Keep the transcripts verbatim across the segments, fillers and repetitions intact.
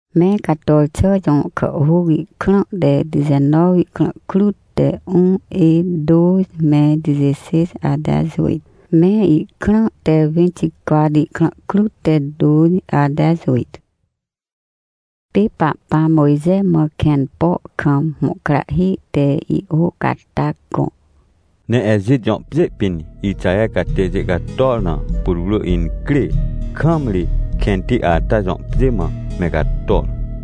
Me quatorze jon khugi clan de dix-neuf clan clut de un et douze mai dix-six à dix-huit. Me i clan de vingt-quatre clan clut de douze à dix-huit. Pi papa Moise mo ken po kam mo krahi de i ho katakon. Ne ezit jon pin i chaya kateze gatona purulu in kle kamli kenti ata jon pima megatol.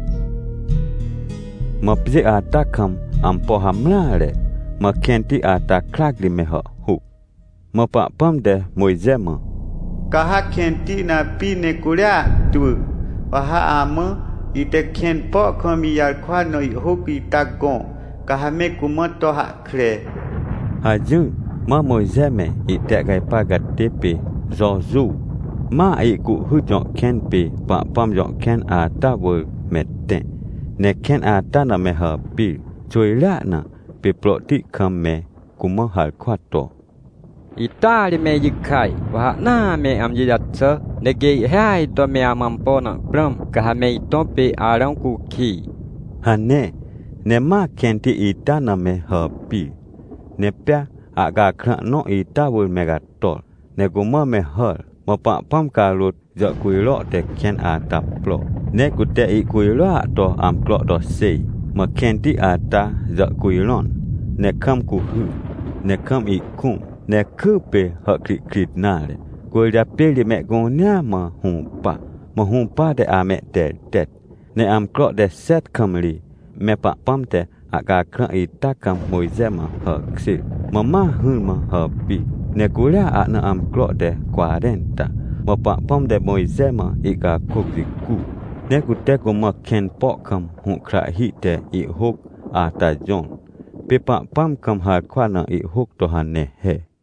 Ma pze ata kam ampo hamlare ma kenti ata klagli meha hu. Ma pa pam de Moise ma. Kaha kenti na pi ne kuria tu. Waha ama ite ken po kami yal kwa no i hoki tagon. Kaha me kumoto ha kre. Haju ma Moise me ite gai pagat tepe zozu. Ma i ku hu jon ken pe pa pam jon ken ata wo meten. Ne ken ata na me ha pi choila na pe ploti kam me kuma hal kwato. Itali me yikai wa na me am yatsa ne ge hai to me amampo na pram ka me to pe arang ku ki. Hane ne ma kenti ita na me ha pi. Ne pya aga kra no ita wo megatol. Ne kuma me hal ma pa pam ka lut ja kuilo te ken ata plo. Ne ku te i kuilo to am plo do sei. Ma kenti ata ja kuilon. Ne kam ku hu. Ne kam i kum. Ne kupe ha krit krit nale. Kul da pili me gonya ma humpa. Ma humpa de ame te tet. Ne am klo de set kamli. Me pa pam te aga kra ita kam Moise ma ha ksil. Ma ma hun ma ha pi. Ne kulia a na am klo de quarenta. Ma pa pam de Moise ma ika kokiku. Ne kute ko ma ken po kam hu kra hi te i hok ata jon. Pe pa pam kam ha kwa na i hok to ha ne he.